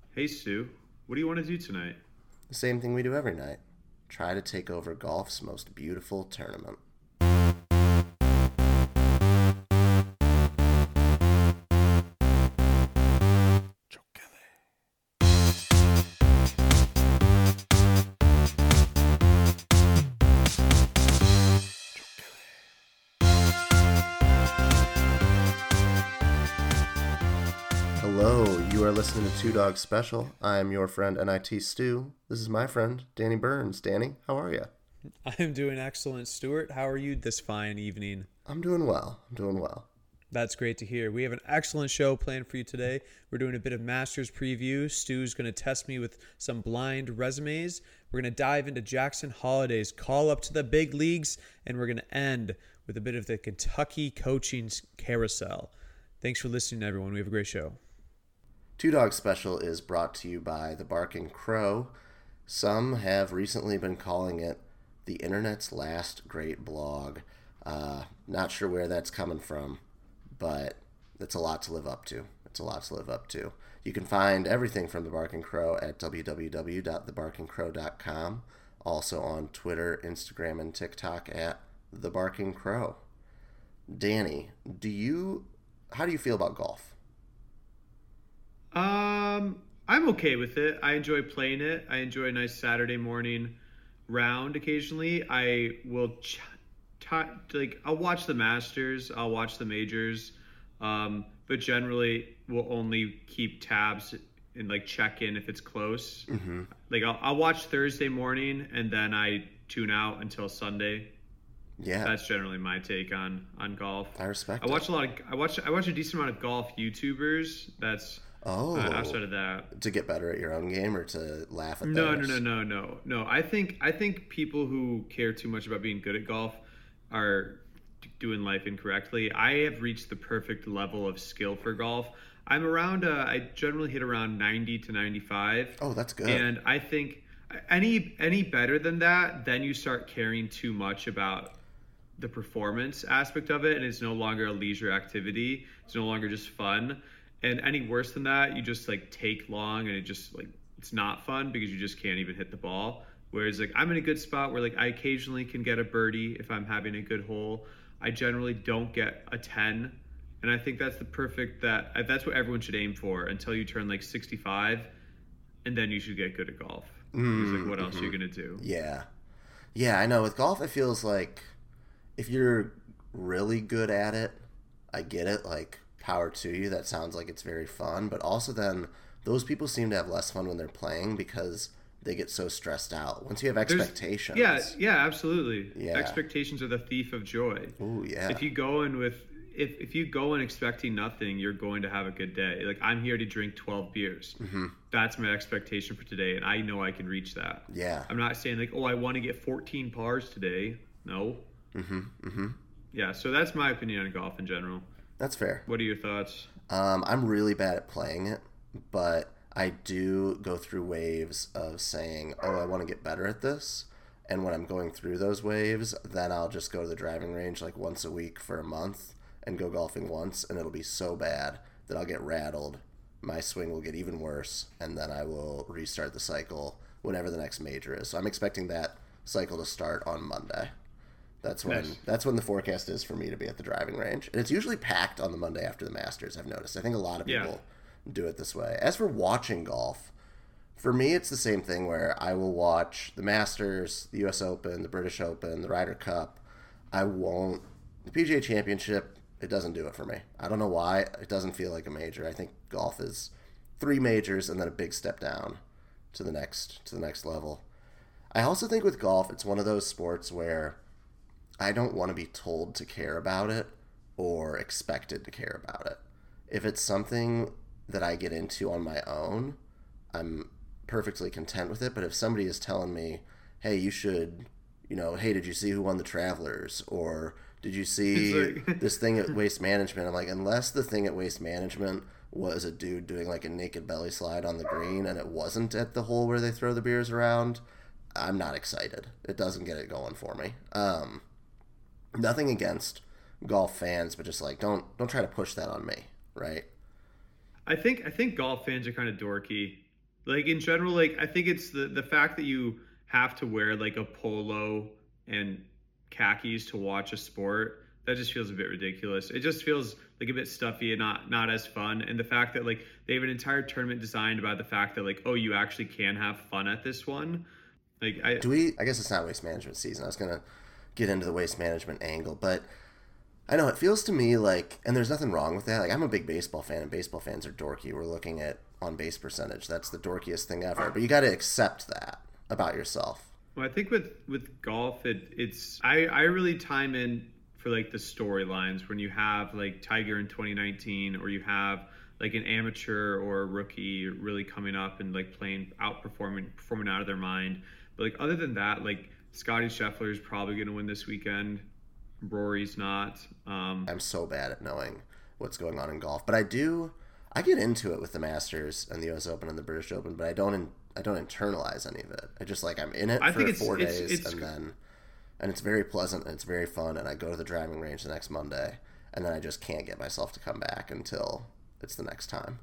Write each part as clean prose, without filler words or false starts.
Hey Stu, what do you want to do tonight? The same thing we do every night. Try to take over golf's most beautiful tournament. Hello, you are listening to Two Dogs Special. I am your friend NIT Stu. This is my friend Danny Burns. Danny, how are you? I'm doing excellent, Stuart. How are you this fine evening? I'm doing well. I'm doing well. That's great to hear. We have an excellent show planned for you today. We're doing a bit of Masters preview. Stu's going to test me with some blind resumes. We're going to dive into Jackson Holliday's call up to the big leagues, and we're going to end with a bit of the Kentucky coaching carousel. Thanks for listening, everyone. We have a great show. Two Dogs Special is brought to you by The Barking Crow. Some have recently been calling it the internet's last great blog. Not sure where that's coming from, but it's a lot to live up to. It's a lot to live up to. You can find everything from The Barking Crow at www.thebarkingcrow.com. Also on Twitter, Instagram, and TikTok at The Barking Crow. Danny, how do you feel about golf? I'm okay with it. I enjoy playing it. I enjoy a nice Saturday morning round occasionally. I will I'll watch the Masters, I'll watch the majors, but generally we'll only keep tabs and like check in if it's close. Mm-hmm. Like I'll watch Thursday morning and then I tune out until Sunday. Yeah, That's generally my take on golf. I respect I it. watch a lot of I watch a decent amount of golf YouTubers. That's Oh, outside of that. to get better at your own game or to laugh at No, no, theirs? no, no, no, no. I think people who care too much about being good at golf are doing life incorrectly. I have reached the perfect level of skill for golf. I'm around. I generally hit around 90 to 95, Oh, that's good. and I think any better than that, then you start caring too much about the performance aspect of it, and it's no longer a leisure activity. It's no longer just fun. And any worse than that, you just like take long, and it's not fun because you just can't even hit the ball. Whereas like I'm in a good spot where like I occasionally can get a birdie if I'm having a good hole. I generally don't get a 10, and I think that's what everyone should aim for until you turn like 65, and then you should get good at golf. Because like what else are you gonna do? Yeah. Yeah, I know. With golf, it feels like if you're really good at it, I get it. Like, power to you. That sounds like it's very fun. But also, then, those people seem to have less fun when they're playing because they get so stressed out. Once you have expectations. Yeah, absolutely. Yeah. Expectations are the thief of joy. Ooh, yeah. If you go in with if you go in expecting nothing, you're going to have a good day. Like I'm here to drink 12 beers. Mm-hmm. That's my expectation for today, and I know I can reach that. Yeah. I'm not saying like, oh, I want to get 14 pars today. No. Mm-hmm. Mm-hmm. Yeah, so that's my opinion on golf in general. That's fair. What are your thoughts? I'm really bad at playing it, but I do go through waves of saying, oh, I want to get better at this. And when I'm going through those waves, then I'll just go to the driving range like once a week for a month and go golfing once, and it'll be so bad that I'll get rattled. My swing will get even worse, and then I will restart the cycle whenever the next major is. So I'm expecting that cycle to start on Monday. That's when Nice. that's when the forecast is for me to be at the driving range. And it's usually packed on the Monday after the Masters, I've noticed. I think a lot of Yeah. people do it this way. As for watching golf, for me it's the same thing where I will watch the Masters, the US Open, the British Open, the Ryder Cup. I won't the PGA Championship, it doesn't do it for me. I don't know why. It doesn't feel like a major. I think golf is 3 majors and then a big step down to the next level. I also think with golf, it's one of those sports where I don't want to be told to care about it or expected to care about it. If it's something that I get into on my own, I'm perfectly content with it. But if somebody is telling me, hey, you should, hey, did you see who won the Travelers? Or did you see It's like this thing at Waste Management? I'm like, unless the thing at Waste Management was a dude doing like a naked belly slide on the green and it wasn't at the hole where they throw the beers around, I'm not excited. It doesn't get it going for me. Nothing against golf fans, but just like don't try to push that on me, right? I think golf fans are kind of dorky. Like in general, like I think it's the fact that you have to wear like a polo and khakis to watch a sport that just feels a bit ridiculous. It just feels like a bit stuffy and not as fun. And the fact that like they have an entire tournament designed about the fact that like, oh, you actually can have fun at this one. Like I Do we? I guess it's not waste management season. I was gonna get into the waste management angle, but I know it feels to me like, and there's nothing wrong with that. Like I'm a big baseball fan, and baseball fans are dorky. We're looking at on base percentage. That's the dorkiest thing ever. But you got to accept that about yourself. Well, I think with golf, I really time in for like the storylines when you have like Tiger in 2019, or you have like an amateur or a rookie really coming up and like playing performing out of their mind. But like other than that, like Scotty Scheffler is probably going to win this weekend. Rory's not. I'm so bad at knowing what's going on in golf, but I do. I get into it with the Masters and the U.S. Open and the British Open, but I don't internalize any of it. I just like I'm in it I for think 4 days, and it's very pleasant and it's very fun. And I go to the driving range the next Monday, and then I just can't get myself to come back until it's the next time.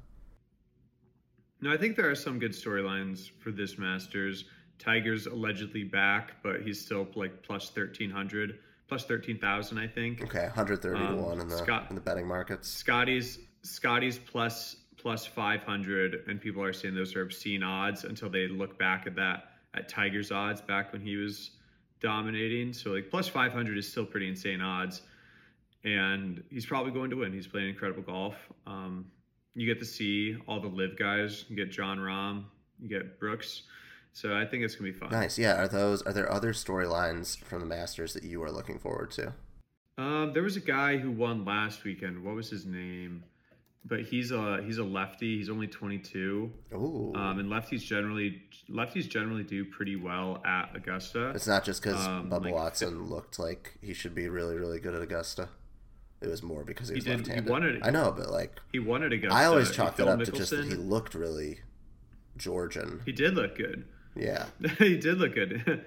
No, I think there are some good storylines for this Masters. Tiger's allegedly back, but he's still like plus 1,300, plus 13,000, I think. Okay, 130 to 1 in the betting markets. Scotty's plus 500, and people are saying those are obscene odds until they look back at Tiger's odds back when he was dominating. So like plus 500 is still pretty insane odds, and he's probably going to win. He's playing incredible golf. You get to see all the live guys. You get John Rahm, you get Brooks. So I think it's gonna be fun. Nice, yeah. Are there other storylines from the Masters that you are looking forward to? There was a guy who won last weekend. What was his name? But he's a lefty. He's only 22. Ooh. And lefties generally do pretty well at Augusta. It's not just because Bubba Watson looked like he should be really, really good at Augusta. It was more because he was left-handed. He won it. I know, but like he won it Augusta. I always chalked it up to just that he looked really Georgian. He did look good. Yeah, he did look good.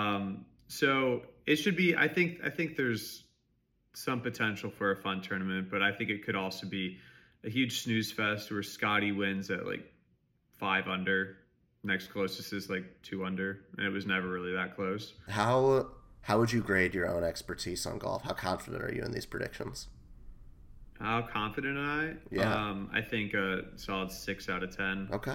So it should be. I think there's some potential for a fun tournament, but I think it could also be a huge snooze fest where Scotty wins at like 5 under. Next closest is like 2 under, and it was never really that close. How would you grade your own expertise on golf? How confident are you in these predictions? How confident am I? Yeah. I think a solid 6 out of 10. Okay.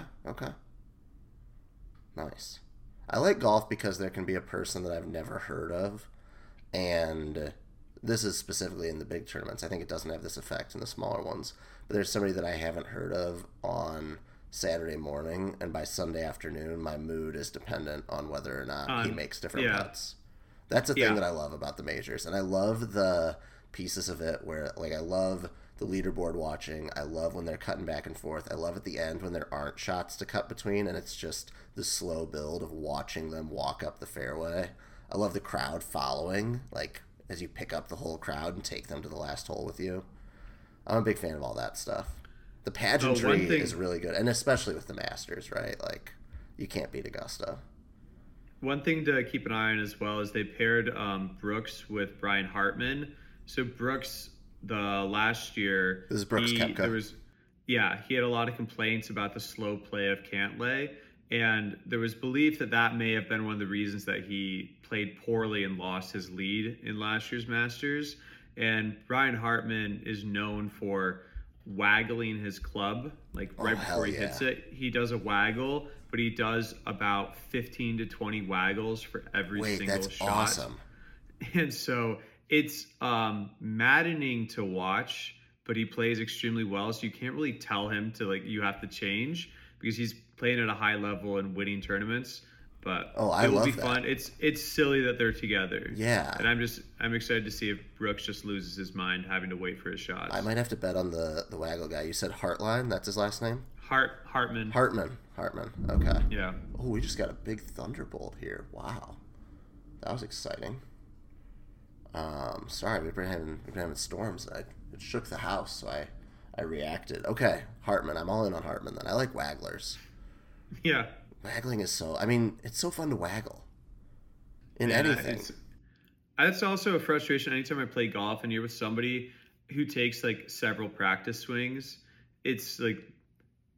Nice. I like golf because there can be a person that I've never heard of, and this is specifically in the big tournaments. I think it doesn't have this effect in the smaller ones, but there's somebody that I haven't heard of on Saturday morning, and by Sunday afternoon, my mood is dependent on whether or not he makes different putts. That's the thing that I love about the majors, and I love the pieces of it where, like, I love the leaderboard watching. I love when they're cutting back and forth. I love at the end when there aren't shots to cut between, and it's just the slow build of watching them walk up the fairway. I love the crowd following, like, as you pick up the whole crowd and take them to the last hole with you. I'm a big fan of all that stuff. The pageantry is really good, and especially with the Masters, right? Like, you can't beat Augusta. One thing to keep an eye on as well is they paired Brooks with Brian Hartman. So Brooks, the last year, this is Brooks Koepka. He had a lot of complaints about the slow play of Cantlay, and there was belief that may have been one of the reasons that he played poorly and lost his lead in last year's Masters. And Brian Hartman is known for waggling his club, like right before he hits it. He does a waggle, but he does about 15 to 20 waggles for every single that's shot. Awesome. And so it's maddening to watch, but he plays extremely well. So you can't really tell him to you have to change because he's playing at a high level and winning tournaments. But it will be fun. It's silly that they're together. Yeah. And I'm excited to see if Brooks just loses his mind having to wait for his shots. I might have to bet on the waggle guy. You said Hartline, that's his last name? Hartman. Okay. Yeah. Oh, we just got a big thunderbolt here. Wow. That was exciting. Sorry, we've been having storms. It shook the house, so I reacted. Okay, Hartman. I'm all in on Hartman then. I like wagglers. Yeah. Waggling is it's so fun to waggle in anything. That's also a frustration anytime I play golf and you're with somebody who takes several practice swings. It's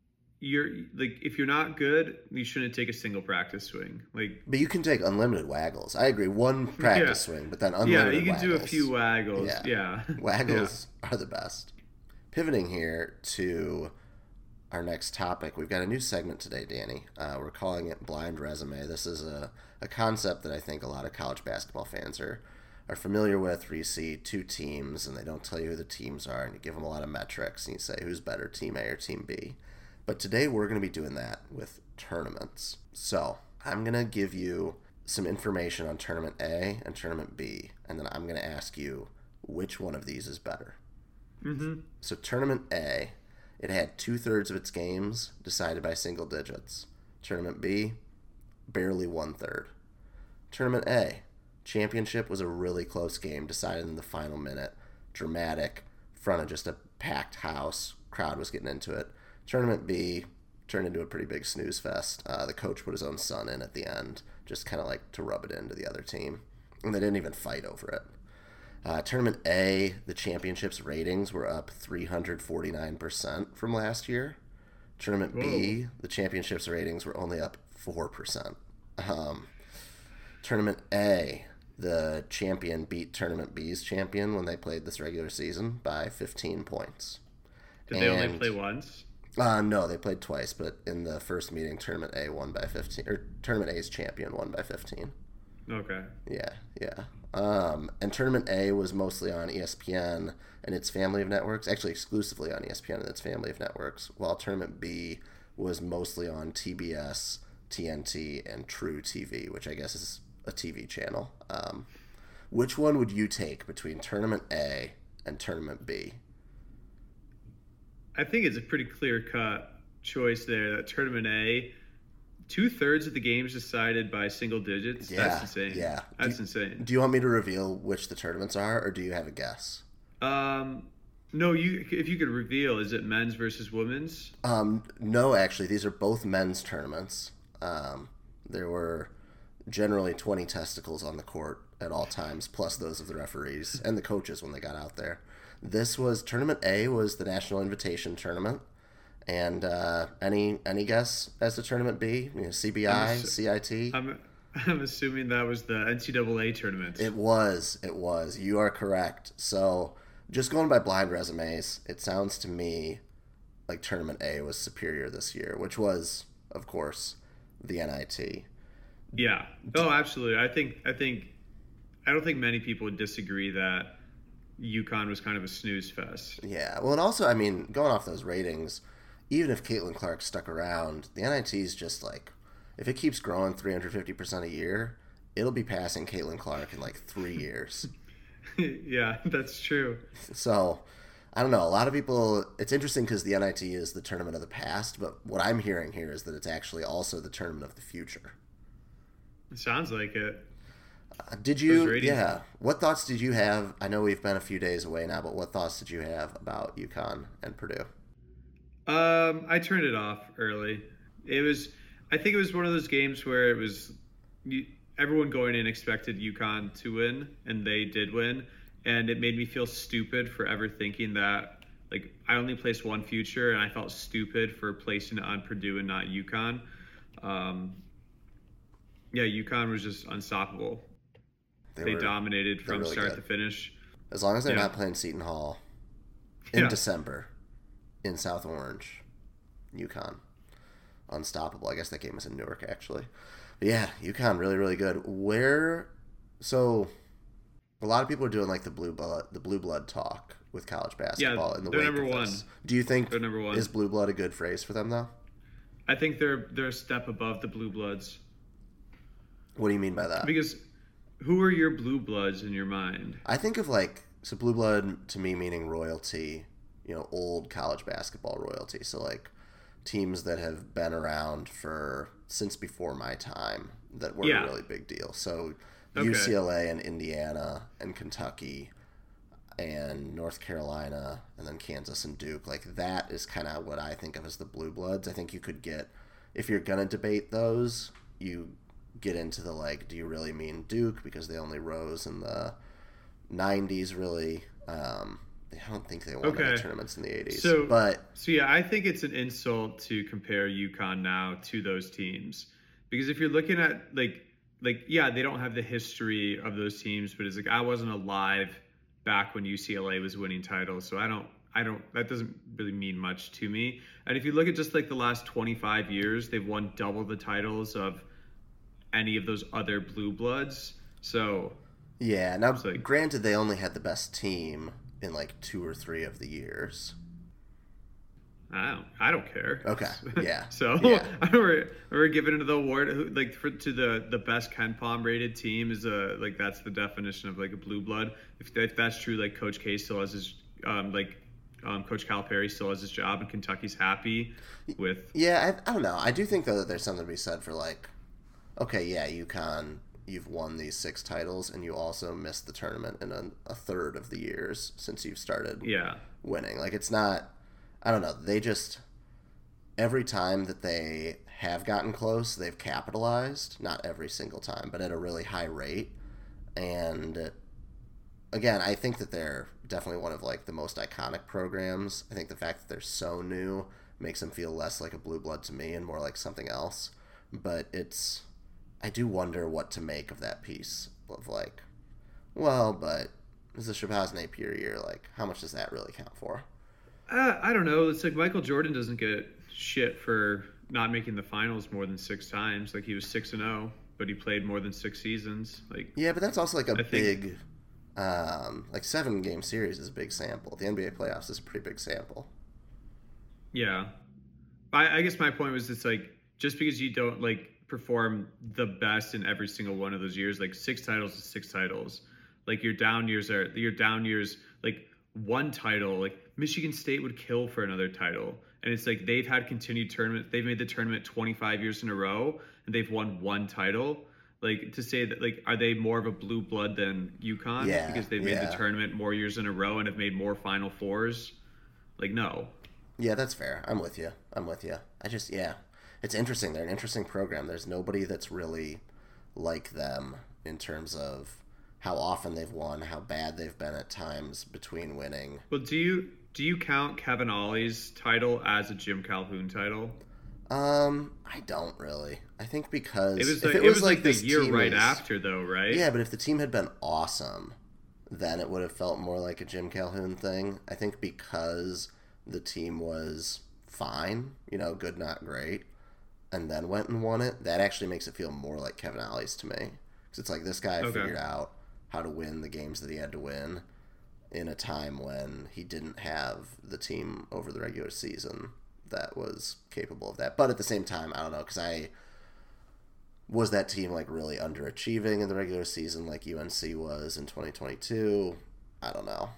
you're like if you're not good, you shouldn't take a single practice swing. Like But you can take unlimited waggles. I agree. One yeah, practice swing, but then unlimited you can do a waggles. few waggles. Yeah. Yeah, yeah. Waggles are the best. Pivoting here to our next topic, we've got a new segment today, Danny. We're calling it Blind Resume. This is a concept that I think a lot of college basketball fans are familiar with, where you see two teams and they don't tell you who the teams are, and you give them a lot of metrics and you say who's better, Team A or Team B. But today we're going to be doing that with tournaments. So I'm going to give you some information on Tournament A and Tournament B, and then I'm going to ask you which one of these is better. Mm-hmm. So Tournament A, it had 2/3 of its games decided by single digits. Tournament B, barely 1/3. Tournament A, championship was a really close game decided in the final minute. Dramatic, in front of just a packed house. Crowd was getting into it. Tournament B turned into a pretty big snooze fest. The coach put his own son in at the end, just kind of like to rub it into the other team. And they didn't even fight over it. Tournament A, the championships ratings were up 349% from last year. Tournament B, the championships ratings were only up 4%. Tournament A, the champion beat Tournament B's champion when they played this regular season by 15 points. Did they only play once? No, they played twice, but in the first meeting, Tournament A won by 15, or Tournament A's champion won by 15. Okay. Yeah. And Tournament A was mostly on ESPN and its family of networks, actually exclusively on ESPN and its family of networks, while Tournament B was mostly on TBS, TNT, and True TV, which I guess is a TV channel. Which one would you take between Tournament A and Tournament B? I think it's a pretty clear-cut choice there. That Tournament A, 2/3 of the games decided by single digits. Yeah, That's insane. Yeah, that's insane. Do you want me to reveal which the tournaments are, or do you have a guess? No. If you could reveal, is it men's versus women's? No, actually, these are both men's tournaments. There were generally 20 testicles on the court at all times, plus those of the referees and the coaches when they got out there. This was Tournament A was the National Invitation Tournament, and any guess as to Tournament B? CBI, CIT. I'm assuming that was the NCAA tournament. It was. You are correct. So, just going by blind resumes, it sounds to me like Tournament A was superior this year, which was, of course, the NIT. Yeah. Oh, absolutely. I don't think many people would disagree that UConn was kind of a snooze fest. Yeah. Well, and also, I mean, going off those ratings, even if Caitlin Clark stuck around, the NIT is just like, if it keeps growing 350% a year, it'll be passing Caitlin Clark in like 3 years. Yeah, that's true. So, I don't know. A lot of people, it's interesting because the NIT is the tournament of the past, but what I'm hearing here is that it's actually also the tournament of the future. It sounds like it. Did you, yeah, what thoughts did you have? I know we've been a few days away now, but what thoughts did you have about UConn and Purdue? I turned it off early. I think it was one of those games where it was everyone going in expected UConn to win, and they did win, and it made me feel stupid for ever thinking that, like, I only placed one future, and I felt stupid for placing it on Purdue and not UConn. Yeah, UConn was just unstoppable. They dominated from really start to finish. As long as they're not playing Seton Hall in December in South Orange, UConn. Unstoppable. I guess that game was in Newark, actually. But yeah, UConn really, really good. So a lot of people are doing like the blue blood talk with college basketball in the wake number of one. This. Do you think they're number one? Is blue blood a good phrase for them though? I think they're a step above the blue bloods. What do you mean by that? Because who are your blue bloods in your mind? I think of so blue blood to me meaning royalty, old college basketball royalty. So like teams that have been around since before my time that were a really big deal. So UCLA and Indiana and Kentucky and North Carolina and then Kansas and Duke. Like that is kind of what I think of as the blue bloods. I think you could get, if you're going to debate those, you get into the do you really mean Duke because they only rose in the 90s really. I don't think they won any Okay. tournaments in the 80s. So, But so yeah, I think it's an insult to compare UConn now to those teams because if you're looking at yeah, they don't have the history of those teams, but it's like I wasn't alive back when UCLA was winning titles, so I don't that doesn't really mean much to me. And if you look at just like the last 25 years, they've won double the titles of any of those other blue bloods. So yeah, now it's like granted they only had the best team in like 2 or 3 of the years. I don't care. Okay. Yeah. So Yeah. I remember giving it the award to the best Ken Palm rated team is that's the definition of like a blue blood. If that's true, like Coach K still has his Coach Calipari still has his job and Kentucky's happy with. Yeah, I don't know. I do think though that there's something to be said for like, okay, yeah, UConn, you've won these 6 titles and you also missed the tournament in a third of the years since you've started Yeah. winning. Like it's not, I don't know. They just every time that they have gotten close, they've capitalized. Not every single time, but at a really high rate. And again, I think that they're definitely one of like the most iconic programs. I think the fact that they're so new makes them feel less like a blue blood to me and more like something else. But I do wonder what to make of that piece of like, well, but is the Shabazz Napier year, like how much does that really count for? I don't know. It's like Michael Jordan doesn't get shit for not making the finals more than 6 times. Like he was 6-0, but he played more than 6 seasons. Like Yeah, but that's also like a I think big, like 7-game series is a big sample. The NBA playoffs is a pretty big sample. yeah. I guess my point was it's like just because you don't like perform the best in every single one of those years, like 6 titles is 6 titles. Like your down years like one title, like Michigan State would kill for another title. And it's like they've had continued tournament. They've made the tournament 25 years in a row and they've won one title. Like to say that like are they more of a blue blood than UConn Yeah, because they've made the yeah. tournament more years in a row and have made more Final Fours? Like no. Yeah, that's fair. I'm with you. I just, yeah. It's interesting. They're an interesting program. There's nobody that's really like them in terms of how often they've won, how bad they've been at times between winning. Well, do you count Kevin Ollie's title as a Jim Calhoun title? I don't really. I think because It was if like, it was like the this year team right is, after though, right? yeah, but if the team had been awesome, then it would have felt more like a Jim Calhoun thing. I think because the team was fine, good, not great, and then went and won it, that actually makes it feel more like Kevin Ollie's to me. Because it's like this guy Okay. figured out how to win the games that he had to win in a time when he didn't have the team over the regular season that was capable of that. But at the same time, I don't know, because was that team like really underachieving in the regular season like UNC was in 2022? I don't know.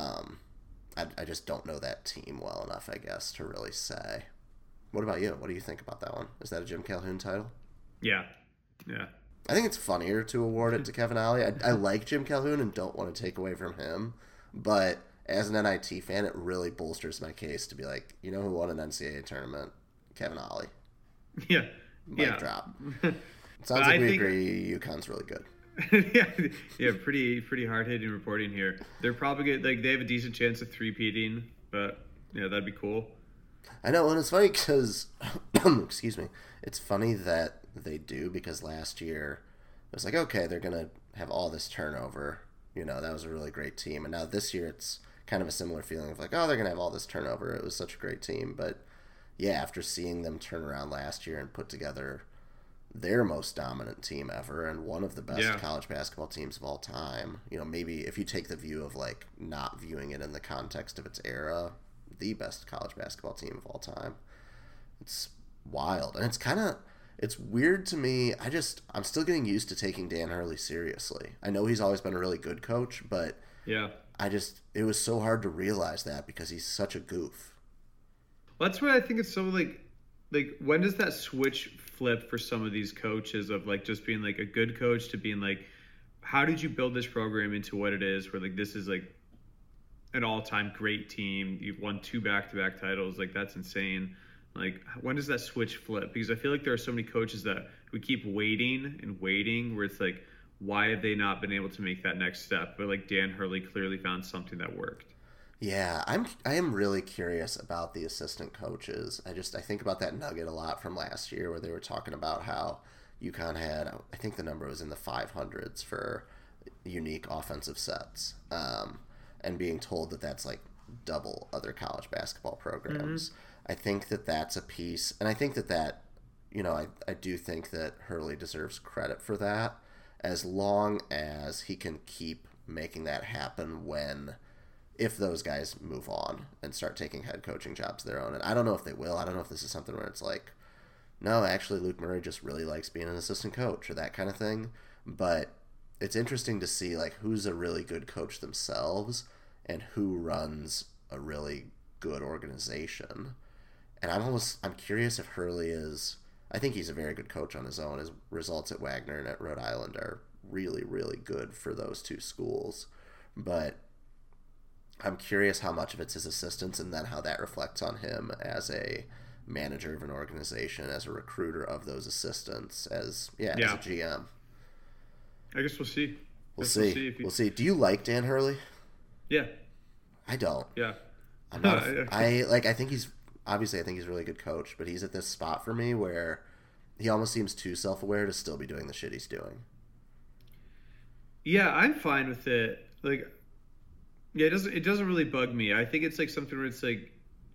I just don't know that team well enough, I guess, to really say. What about you? What do you think about that one? Is that a Jim Calhoun title? Yeah. Yeah. I think it's funnier to award it to Kevin Ollie. I like Jim Calhoun and don't want to take away from him, but as an NIT fan, it really bolsters my case to be like, you know who won an NCAA tournament? Kevin Ollie. Yeah. Mic drop. Sounds like we agree UConn's really good. yeah, pretty hard hitting reporting here. They're probably good, like they have a decent chance of three-peating, but yeah, that'd be cool. I know, and it's funny because, excuse me, it's funny that they do because last year it was like, okay, they're gonna have all this turnover. That was a really great team, and now this year it's kind of a similar feeling of like, oh, they're gonna have all this turnover. It was such a great team, but yeah, after seeing them turn around last year and put together their most dominant team ever and one of the best college basketball teams of all time. Maybe if you take the view of like not viewing it in the context of its era, the best college basketball team of all time. It's wild. And it's weird to me. I'm still getting used to taking Dan Hurley seriously. I know he's always been a really good coach, but yeah, it was so hard to realize that because he's such a goof. Well, that's why I think it's so like when does that switch flip for some of these coaches of like just being like a good coach to being like, how did you build this program into what it is where like this is like an all-time great team, you've won 2 back-to-back titles, like that's insane. Like when does that switch flip? Because I feel like there are so many coaches that we keep waiting and waiting where it's like, why have they not been able to make that next step? But like Dan Hurley clearly found something that worked. Yeah, I am really curious about the assistant coaches. I think about that nugget a lot from last year where they were talking about how UConn had, I think the number was in the 500s for unique offensive sets, and being told that that's like double other college basketball programs. I think that that's a piece, and I think that I do think that Hurley deserves credit for that, as long as he can keep making that happen if those guys move on and start taking head coaching jobs of their own. And I don't know if they will. I don't know if this is something where it's like, no, actually Luke Murray just really likes being an assistant coach or that kind of thing. But it's interesting to see like who's a really good coach themselves and who runs a really good organization. And I'm curious if Hurley is. I think he's a very good coach on his own. His results at Wagner and at Rhode Island are really, really good for those two schools. But I'm curious how much of it's his assistants and then how that reflects on him as a manager of an organization, as a recruiter of those assistants, as a GM. I guess we'll see. We'll see. Do you like Dan Hurley? Yeah. I don't. Yeah. I'm not. I think he's a really good coach, but he's at this spot for me where he almost seems too self-aware to still be doing the shit he's doing. Yeah, I'm fine with it. Like, yeah, it doesn't really bug me. I think it's like something where it's like,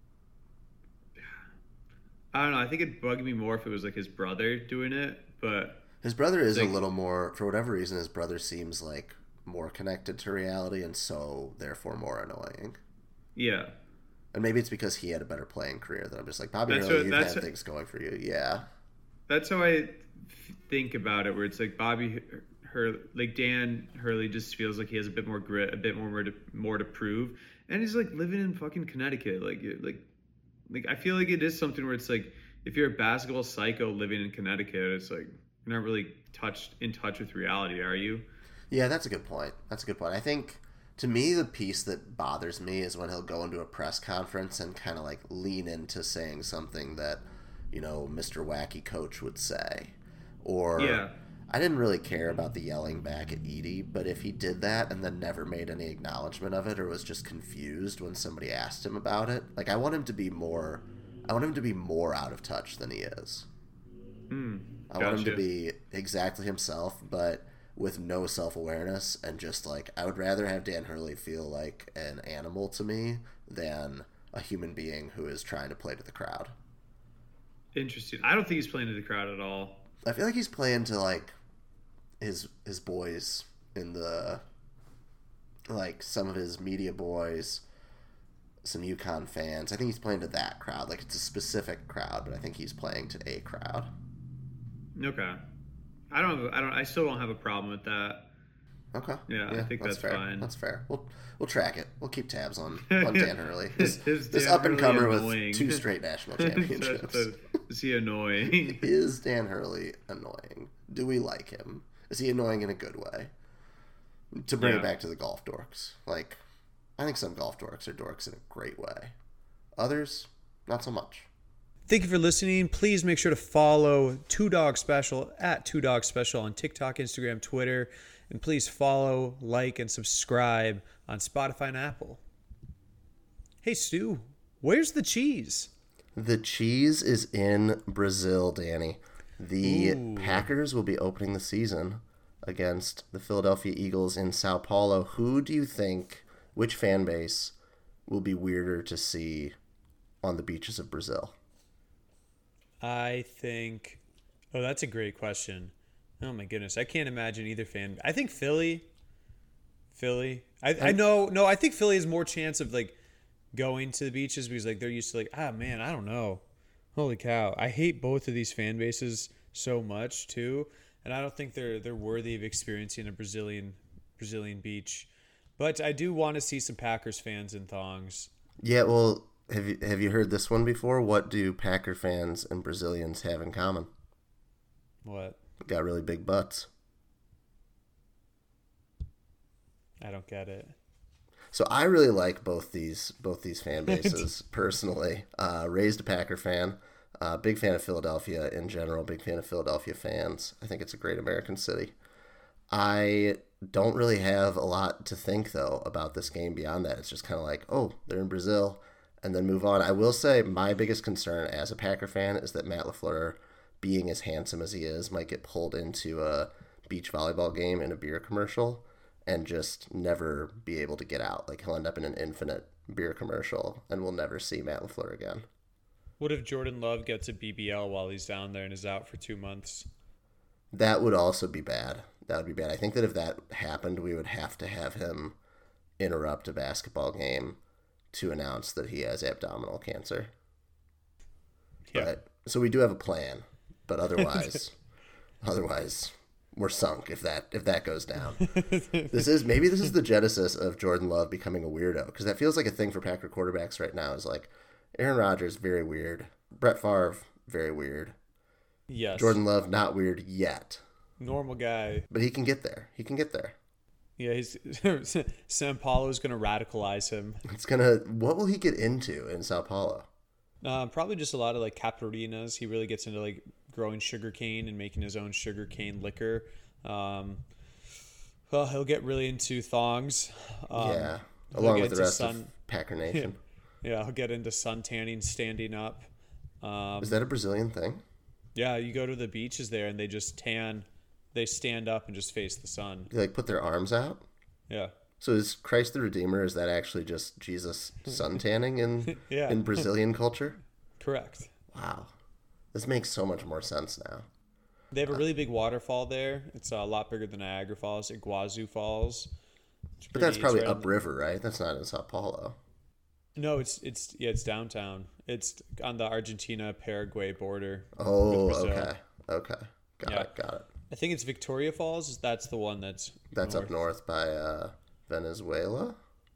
I don't know. I think it'd bug me more if it was like his brother doing it, but his brother is like, a little more, for whatever reason, his brother seems like more connected to reality and so therefore more annoying. Yeah. And maybe it's because he had a better playing career that I'm just like, Bobby Hurley, you've had things going for you. Yeah. That's how I think about it, where it's like Dan Hurley just feels like he has a bit more grit, a bit more to prove, and he's like living in fucking Connecticut. Like I feel like it is something where it's like if you're a basketball psycho living in Connecticut, it's like you're not really in touch with reality, are you? Yeah, that's a good point. I think to me the piece that bothers me is when he'll go into a press conference and kind of like lean into saying something that, Mr. Wacky Coach would say, or yeah. I didn't really care about the yelling back at Edey, but if he did that and then never made any acknowledgement of it or was just confused when somebody asked him about it, like I want him to be more out of touch than he is. I want him to be exactly himself, but with no self-awareness, and just like I would rather have Dan Hurley feel like an animal to me than a human being who is trying to play to the crowd. Interesting. I don't think he's playing to the crowd at all. I feel like he's playing to like his boys in the, like some of his media boys, some UConn fans. I think he's playing to that crowd. Like it's a specific crowd, but I think he's playing to a crowd. Okay. I still don't have a problem with that. Okay. Yeah, I think that's fair. fine. That's fair. We'll track it. We'll keep tabs on Dan Hurley. This up and comer with 2 straight national championships. Is he annoying? Is Dan Hurley annoying? Do we like him? Is he annoying in a good way? To bring it back to the golf dorks, like I think some golf dorks are dorks in a great way. Others, not so much. Thank you for listening. Please make sure to follow Two Dog Special at Two Dog Special on TikTok, Instagram, Twitter. And please follow, like, and subscribe on Spotify and Apple. Hey, Stu, where's the cheese? The cheese is in Brazil, Danny. The Packers will be opening the season against the Philadelphia Eagles in Sao Paulo. Who do you think, which fan base will be weirder to see on the beaches of Brazil? I think... Oh, that's a great question. Oh, my goodness. I can't imagine either fan. I think Philly. I know. No, I think Philly has more chance of, like, going to the beaches because, like, they're used to, like, man, I don't know. Holy cow. I hate both of these fan bases so much, too. And I don't think they're worthy of experiencing a Brazilian beach. But I do want to see some Packers fans in thongs. Yeah, well, have you heard this one before? What do Packer fans and Brazilians have in common? What? Got really big butts. I don't get it. So I really like both these fan bases personally. Raised a Packer fan, big fan of Philadelphia in general, big fan of Philadelphia fans. I think it's a great American city. I don't really have a lot to think, though, about this game beyond that. It's just kind of like, oh, they're in Brazil, and then move on. I will say my biggest concern as a Packer fan is that Matt LaFleur, being as handsome as he is, might get pulled into a beach volleyball game in a beer commercial and just never be able to get out. Like, he'll end up in an infinite beer commercial, and we'll never see Matt LaFleur again. What if Jordan Love gets a BBL while he's down there and is out for 2 months? That would also be bad. That would be bad. I think that if that happened, we would have to have him interrupt a basketball game to announce that he has abdominal cancer. Yeah. But, so we do have a plan, but otherwise we're sunk if that goes down. This is the genesis of Jordan Love becoming a weirdo, because that feels like a thing for Packer quarterbacks right now. Is like Aaron Rodgers, very weird. Brett Favre, very weird. Yes. Jordan Love, not weird yet. Normal guy. But he can get there. Yeah, Sao Paulo's going to radicalize him. What will he get into in Sao Paulo? Probably just a lot of like capurinas. He really gets into like growing sugarcane and making his own sugarcane liquor. Well, he'll get really into thongs. Along with the rest of Packer Nation. Yeah, he'll get into sun tanning, standing up. Is that a Brazilian thing? Yeah, you go to the beaches there and they just tan. They stand up and just face the sun. They like put their arms out? Yeah. So is Christ the Redeemer, is that actually just Jesus sun tanning in Brazilian culture? Correct. Wow. This makes so much more sense now. They have a really big waterfall there. It's a lot bigger than Niagara Falls, Iguazu Falls. But that's probably upriver, right? That's not in Sao Paulo. No, it's downtown. It's on the Argentina-Paraguay border. Oh, okay. Got it. I think it's Victoria Falls. That's the one that's north. Up north by Venezuela.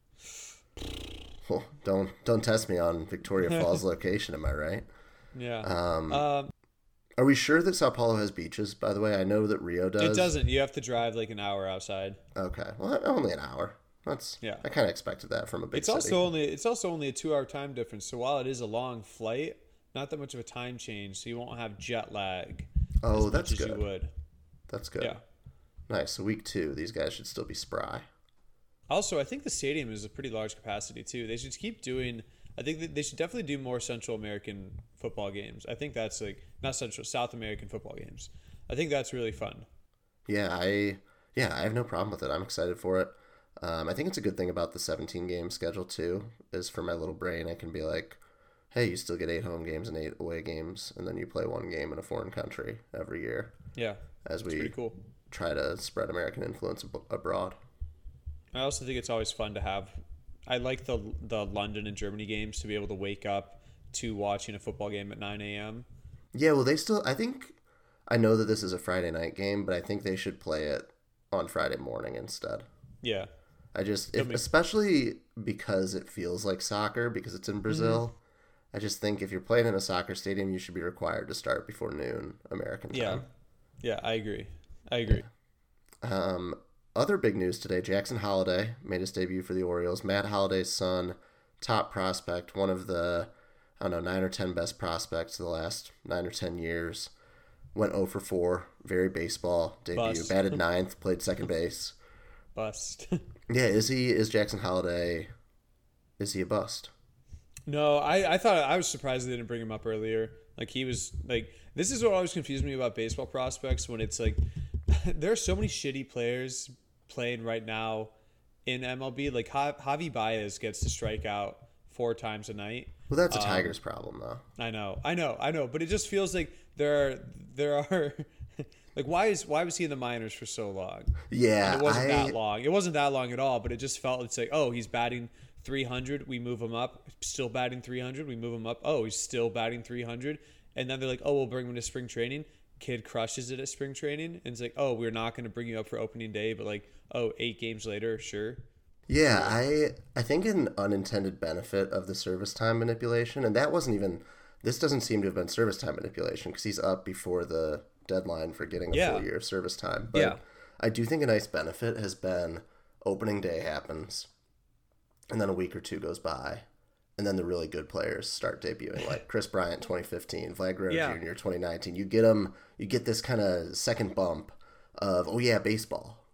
Oh, don't test me on Victoria Falls location. Am I right? Yeah. Are we sure that Sao Paulo has beaches? By the way, I know that Rio does. It doesn't. You have to drive like an hour outside. Okay. Well, only an hour. I kind of expected that from a big city. It's also only a 2-hour time difference. So while it is a long flight, not that much of a time change. So you won't have jet lag. Oh, as that's much good. As you would. That's good. Yeah. Nice. So week 2, these guys should still be spry. Also, I think the stadium is a pretty large capacity too. They should keep doing. I think that they should definitely do more Central American football games. I think that's like not South American football games. I think that's really fun. Yeah, I have no problem with it. I'm excited for it. I think it's a good thing about the 17-game schedule too, is for my little brain, I can be like, hey, you still get 8 home games and 8 away games, and then you play 1 game in a foreign country every year. Yeah, as we pretty cool. Try to spread American influence abroad. I also think it's always fun to have. I like the London and Germany games to be able to wake up to watching a football game at 9 a.m. Yeah, well, I know that this is a Friday night game, but I think they should play it on Friday morning instead. Yeah. Especially because it feels like soccer, because it's in Brazil. Mm-hmm. I just think if you're playing in a soccer stadium, you should be required to start before noon American time. Yeah, I agree. Other big news today, Jackson Holliday made his debut for the Orioles. Matt Holliday's son, top prospect, one of the, 9 or 10 best prospects of the last 9 or 10 years. Went 0 for 4, very baseball debut. Bust. Batted 9th, played second base. Bust. Yeah, is Jackson Holliday, is he a bust? No, I was surprised they didn't bring him up earlier. Like he was like, this is what always confused me about baseball prospects, when it's like there are so many shitty players playing right now in MLB. Like Javi Baez gets to strike out 4 times a night. Well, that's a Tigers problem, though. I know, but it just feels like there are like why was he in the minors for so long? Yeah, and it wasn't that long. It wasn't that long at all, but it just felt it's like, oh, he's batting 300, we move him up. Still batting 300, we move him up. Oh, he's still batting 300, and then they're like, oh, we'll bring him to spring training. Kid crushes it at spring training, and it's like, oh, we're not going to bring you up for opening day, but like, oh, 8 games later, sure. Yeah, I think an unintended benefit of the service time manipulation, and this doesn't seem to have been service time manipulation because he's up before the deadline for getting a full year of service time. But I do think a nice benefit has been opening day happens, and then a week or 2 goes by, and then the really good players start debuting, like Chris Bryant 2015, Vlad Guerrero Jr. 2019. You get this kind of second bump of, oh yeah, baseball.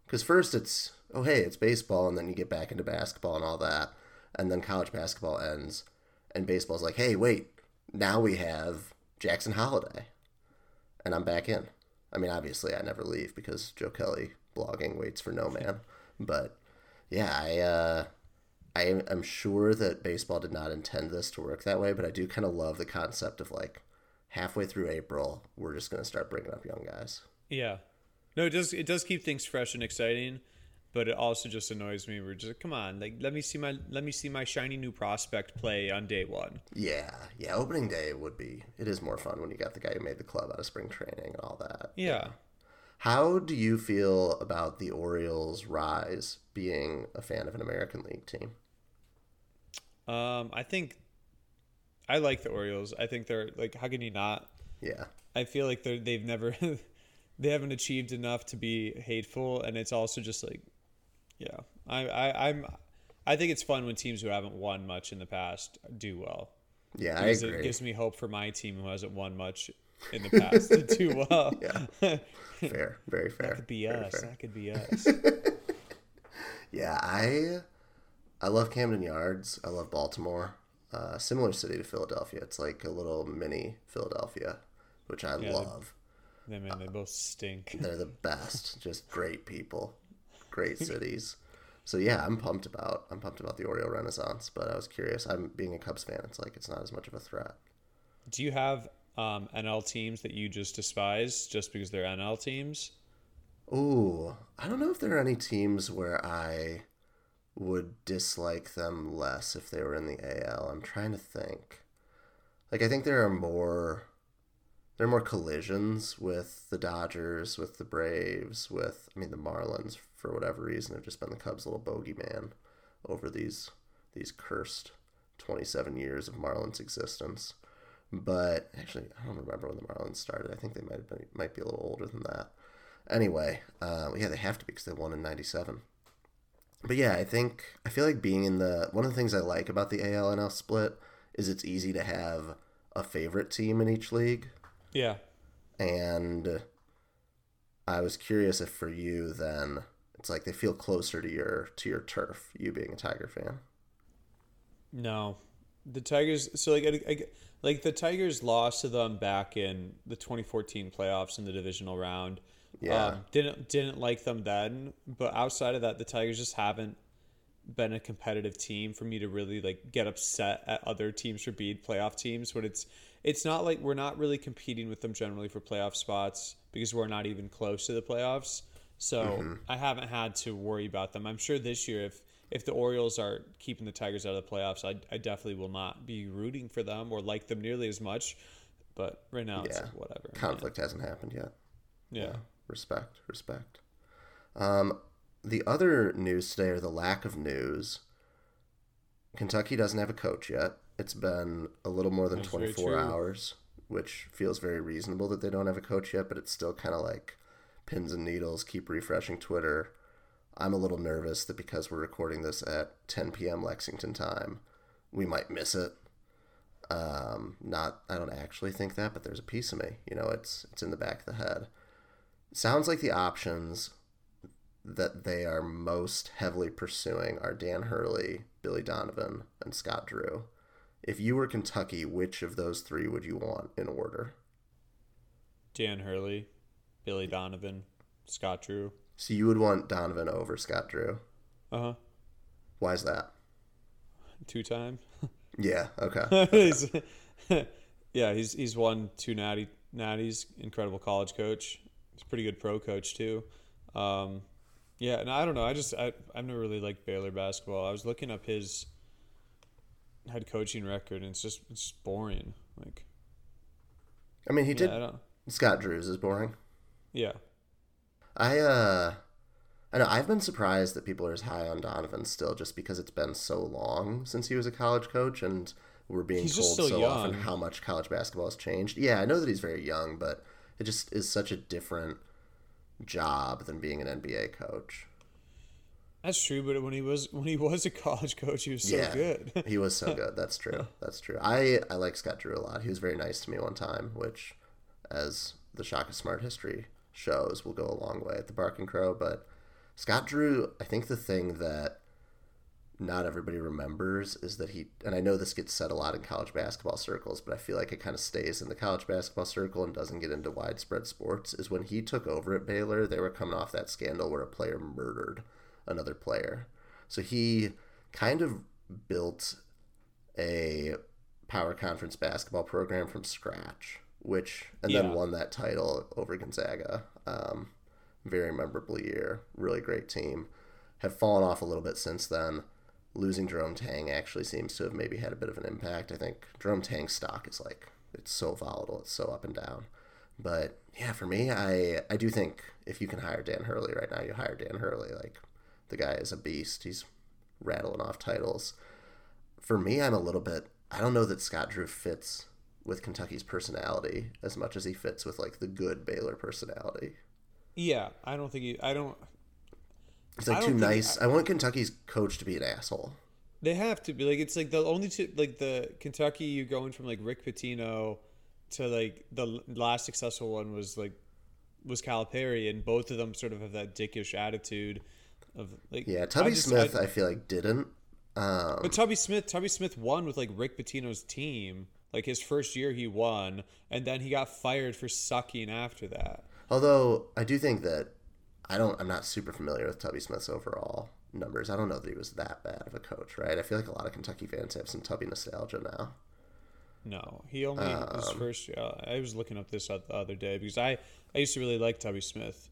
Because first it's, oh, hey, it's baseball, and then you get back into basketball and all that. And then college basketball ends, and baseball's like, hey, wait, now we have Jackson Holiday. And I'm back in. I mean, obviously, I never leave because Joe Kelly blogging waits for no man. But, yeah, I'm sure that baseball did not intend this to work that way, but I do kind of love the concept of, like, halfway through April, we're just going to start bringing up young guys. Yeah. No, it does keep things fresh and exciting, but it also just annoys me. We're just, come on, like let me see my shiny new prospect play on day one. Yeah, opening day it is more fun when you got the guy who made the club out of spring training and all that. Yeah. How do you feel about the Orioles' rise, being a fan of an American League team? I think I like the Orioles. I think they're like, how can you not? Yeah. I feel like they've never they haven't achieved enough to be hateful, and it's also just like, yeah, I think it's fun when teams who haven't won much in the past do well. Yeah, because I agree. It gives me hope for my team who hasn't won much in the past to do well. Yeah, fair, very fair. That could be very us. fair. That could be us. Yeah, I love Camden Yards. I love Baltimore. Similar city to Philadelphia. It's like a little mini Philadelphia, which I love. Yeah, man, they both stink. They're the best. Just great people, great cities. So yeah, I'm pumped about the Oriole Renaissance. But I was curious. I'm being a Cubs fan. It's like it's not as much of a threat. Do you have NL teams that you just despise just because they're NL teams? Ooh, I don't know if there are any teams where I would dislike them less if they were in the AL. I'm trying to think. Like, I think there are more collisions with the Dodgers, with the Braves, the Marlins, for whatever reason, have just been the Cubs' little bogeyman over these cursed 27 years of Marlins existence. But actually, I don't remember when the Marlins started. I think they might be a little older than that. Anyway, they have to be because they won in 97. But yeah, I feel like being in one of the things I like about the AL-NL split is it's easy to have a favorite team in each league. Yeah. And I was curious if for you then it's like they feel closer to your turf, you being a Tiger fan. No. The Tigers, so like the Tigers lost to them back in the 2014 playoffs in the divisional round. Yeah. Didn't like them then, but outside of that, the Tigers just haven't been a competitive team for me to really like get upset at other teams for being playoff teams. But it's not like we're not really competing with them generally for playoff spots because we're not even close to the playoffs. So I haven't had to worry about them. I'm sure this year if the Orioles are keeping the Tigers out of the playoffs, I definitely will not be rooting for them or like them nearly as much. But right now, it's like, whatever. Conflict hasn't happened yet. Yeah. Respect. The other news today, or the lack of news, Kentucky doesn't have a coach yet. It's been a little more than 24 hours, which feels very reasonable that they don't have a coach yet, but it's still kind of like pins and needles, keep refreshing Twitter. I'm a little nervous that because we're recording this at 10 p.m. Lexington time, we might miss it. I don't actually think that, but there's a piece of me. It's in the back of the head. Sounds like the options that they are most heavily pursuing are Dan Hurley, Billy Donovan, and Scott Drew. If you were Kentucky, which of those three would you want in order? Dan Hurley, Billy Donovan, Scott Drew. So you would want Donovan over Scott Drew? Uh-huh. Why is that? 2-time. Yeah, okay. He's won 2 natties, incredible college coach. He's a pretty good pro coach too. And I don't know. I've never really liked Baylor basketball. I was looking up his head coaching record, and it's boring. Like, he did. Scott Drew's is boring. Yeah. I know I've been surprised that people are as high on Donovan still, just because it's been so long since he was a college coach, and we're being told so often how much college basketball has changed. Yeah, I know that he's very young, but it just is such a different job than being an NBA coach. That's true, but when he was a college coach, he was so good. He was so good. That's true. That's true. I like Scott Drew a lot. He was very nice to me one time, which, as the Shaka Smart history shows, will go a long way at the Barking Crow. But Scott Drew, I think the thing that not everybody remembers is that and I know this gets said a lot in college basketball circles, but I feel like it kind of stays in the college basketball circle and doesn't get into widespread sports, is when he took over at Baylor, they were coming off that scandal where a player murdered another player. So he kind of built a power conference basketball program from scratch, and then won that title over Gonzaga. Very memorable year, really great team. Have fallen off a little bit since then. Losing Jerome Tang actually seems to have maybe had a bit of an impact. I think Jerome Tang's stock is it's so volatile, it's so up and down. But yeah, for me, I do think if you can hire Dan Hurley right now, you hire Dan Hurley. The guy is a beast. He's rattling off titles. For me, I don't know that Scott Drew fits with Kentucky's personality as much as he fits with the good Baylor personality. Yeah, I don't think It's too nice. I want Kentucky's coach to be an asshole. They have to be it's the only two the Kentucky you're going from Rick Pitino to the last successful one was Calipari, and both of them sort of have that dickish attitude of Tubby Smith I feel didn't. But Tubby Smith won with Rick Pitino's team. His first year he won, and then he got fired for sucking after that. Although I do think that I'm not super familiar with Tubby Smith's overall numbers. I don't know that he was that bad of a coach, right? I feel like a lot of Kentucky fans have some Tubby nostalgia now. No, he only his first year. I was looking up this the other day because I used to really like Tubby Smith.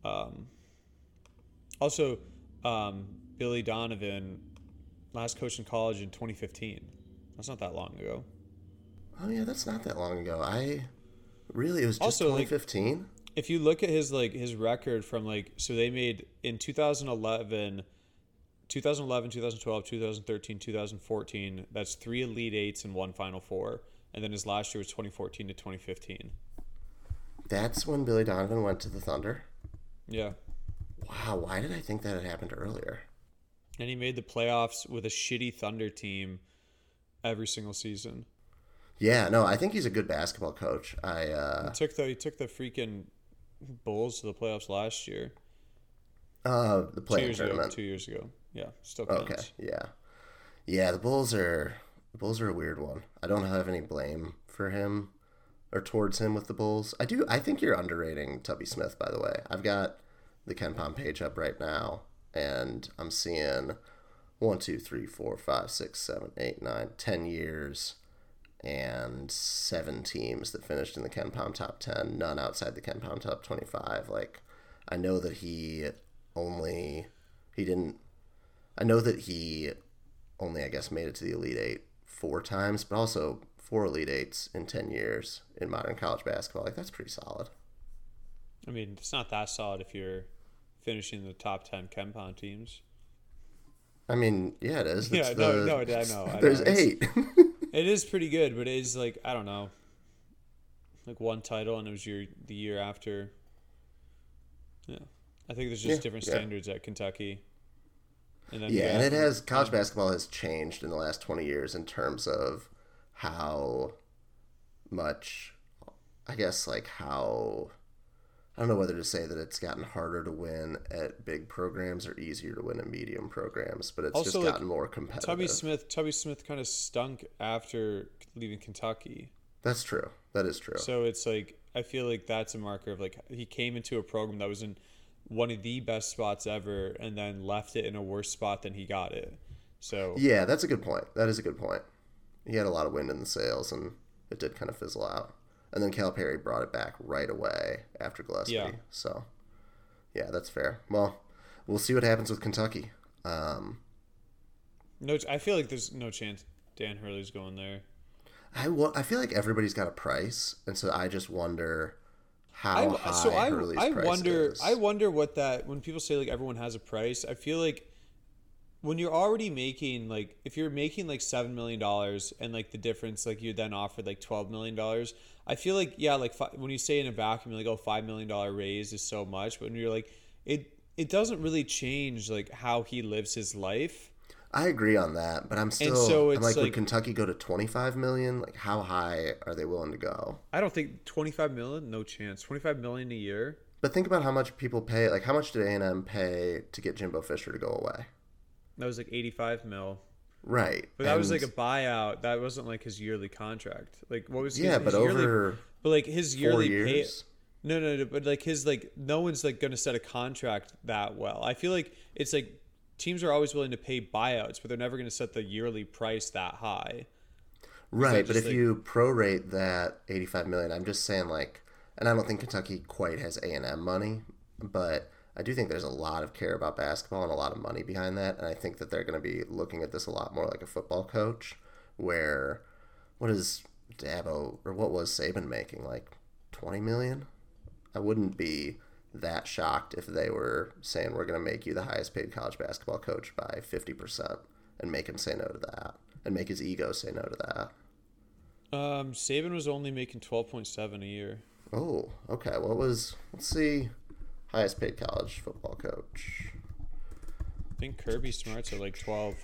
Also, Billy Donovan, last coach in college in 2015. That's not that long ago. Oh yeah, that's not that long ago. It was just also 2015. If you look at his record from so they made in 2011, 2012, 2013, 2014, that's 3 Elite Eights and 1 Final Four. And then his last year was 2014 to 2015. That's when Billy Donovan went to the Thunder? Yeah. Wow, why did I think that had happened earlier? And he made the playoffs with a shitty Thunder team every single season. Yeah, no, I think he's a good basketball coach. He took the freaking Bulls to the playoffs last year. The play-in tournament 2 years ago. Yeah, still counts. Okay, yeah. The Bulls are a weird one. I don't have any blame for him or towards him with the Bulls. I think you're underrating Tubby Smith, by the way. I've got the KenPom page up right now, and I'm seeing 1, 2, 3, 4, 5, 6, 7, 8, 9, 10 years. And 7 teams that finished in the KenPom top 10, none outside the KenPom top 25. I know that he only, I guess, made it to the Elite Eight 4 times, but also 4 Elite Eights in 10 years in modern college basketball. That's pretty solid. I mean, it's not that solid if you're finishing the top 10 KenPom teams. I mean, yeah, it is. I know. There's 8. It is pretty good, but it is I don't know, 1 title, and it was the year after. Yeah, I think there's just different standards at Kentucky. And then college basketball has changed in the last 20 years in terms of how much, I guess, I don't know whether to say that it's gotten harder to win at big programs or easier to win at medium programs, but it's also just gotten more competitive. Tubby Smith kind of stunk after leaving Kentucky. That's true. That is true. So it's I feel like that's a marker of he came into a program that was in one of the best spots ever and then left it in a worse spot than he got it. So yeah, that's a good point. That is a good point. He had a lot of wind in the sails and it did kind of fizzle out. And then Calipari brought it back right away after Gillespie. Yeah. So, yeah, that's fair. Well, we'll see what happens with Kentucky. I feel like there's no chance Dan Hurley's going there. I feel like everybody's got a price, and so I just wonder how high Hurley's price is. I wonder what when people say everyone has a price, I feel like when you're already making if you're making $7 million and the difference you then offered $12 million, I feel when you say in a vacuum you're $5 million raise is so much, but when you're it doesn't really change how he lives his life. I agree on that, but I'm still so I'm would Kentucky go to 25 million? How high are they willing to go? I don't think 25 million, no chance. 25 million a year. But think about how much people pay. Like, how much did A&M pay to get Jimbo Fisher to go away? That was like 85 mil. Right. But that was like a buyout. That wasn't like his yearly contract. Like what was his, yeah, but his yearly, over but like his 4 yearly pay. years. No. But like his like no one's like going to set a contract that well. I feel like it's like teams are always willing to pay buyouts, but they're never going to set the yearly price that high. Right, but if like, you prorate that 85 million, I'm just saying like, and I don't think Kentucky quite has A&M money, but I do think there's a lot of care about basketball and a lot of money behind that, and I think that they're going to be looking at this a lot more like a football coach, where what is Dabo or what was Saban making, like 20 million? I wouldn't be that shocked if they were saying we're going to make you the highest paid college basketball coach by 50% and make him say no to that and make his ego say no to that. Saban was only making 12.7 a year. Oh, okay. Let's see, highest paid college football coach. I think Kirby Smart's at like 12.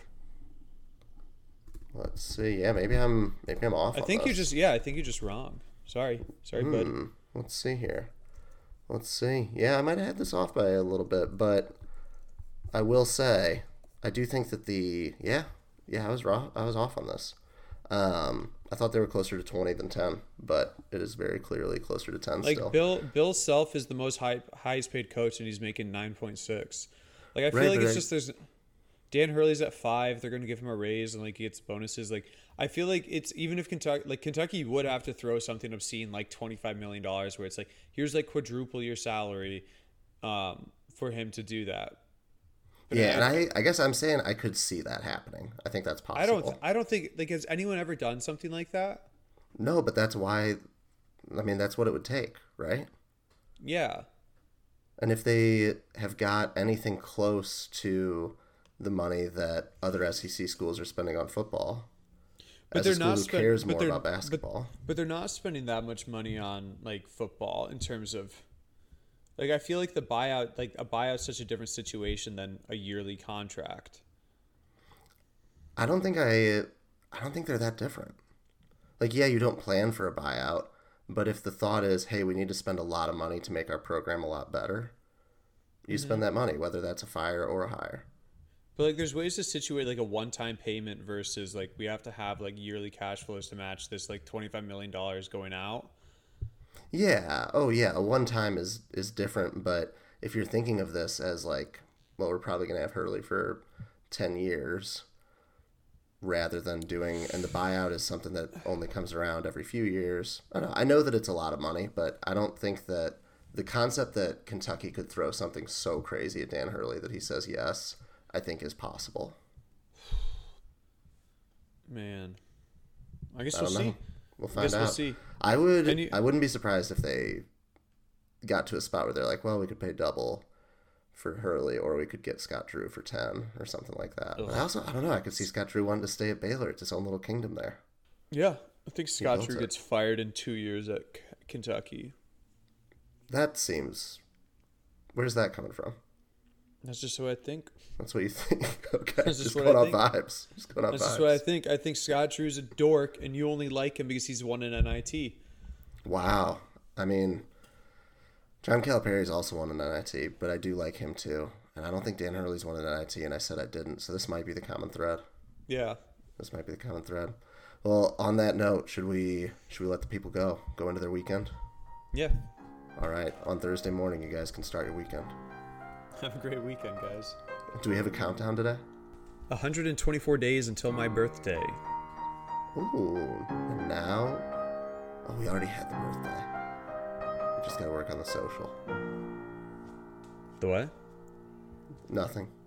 Let's see. Yeah, maybe I'm off. I think I think you're just wrong. Sorry, bud. Let's see here. Let's see. Yeah, I might have had this off by a little bit, but I will say I do think that I was wrong. I was off on this. I thought they were closer to 20 than 10, but it is very clearly closer to 10 like still. Bill Self is the most highest paid coach, and he's making 9.6. Like I feel like it's just there's Dan Hurley's at 5. They're going to give him a raise and like he gets bonuses. Like I feel like it's even if Kentucky would have to throw something obscene like $25 million, where it's like here's like quadruple your salary, for him to do that. But yeah, and I guess I'm saying I could see that happening. I think that's possible. I don't think like has anyone ever done something like that? No, but that's why. I mean, that's what it would take, right? Yeah. And if they have got anything close to the money that other SEC schools are spending on football, but they're not who cares more about basketball. But they're not spending that much money on like football in terms of. Like I feel like a buyout's such a different situation than a yearly contract. I don't think they're that different. Like, yeah, you don't plan for a buyout, but if the thought is, hey, we need to spend a lot of money to make our program a lot better, you spend that money, whether that's a fire or a hire. But like, there's ways to situate like a one-time payment versus like we have to have like yearly cash flows to match this like $25 million going out. Yeah. Oh, yeah. A one-time is different, but if you're thinking of this as like, well, we're probably going to have Hurley for 10 years rather than and the buyout is something that only comes around every few years. I know that it's a lot of money, but I don't think that the concept that Kentucky could throw something so crazy at Dan Hurley that he says yes, I think is possible. Man. I guess we'll see. We'll find out. We'll see. I wouldn't be surprised if they got to a spot where they're like, well, we could pay double for Hurley, or we could get Scott Drew for 10 or something like that. But I don't know. I could see Scott Drew wanting to stay at Baylor. It's his own little kingdom there. Yeah, I think Scott Drew gets fired in 2 years at Kentucky. That seems. Where's that coming from? That's just what I think. That's what you think. Okay, just going on vibes. That's just what I think. I think Scott Drew's a dork, and you only like him because he's won an NIT. Wow. I mean, John Calipari's also won an NIT, but I do like him too. And I don't think Dan Hurley's won an NIT, and I said I didn't. So this might be the common thread. Yeah. This might be the common thread. Well, on that note, should we let the people go into their weekend? Yeah. All right. On Thursday morning, you guys can start your weekend. Have a great weekend, guys. Do we have a countdown today? 124 days until my birthday. Ooh, and now... Oh, we already had the birthday. We just gotta work on the social. The what? Nothing.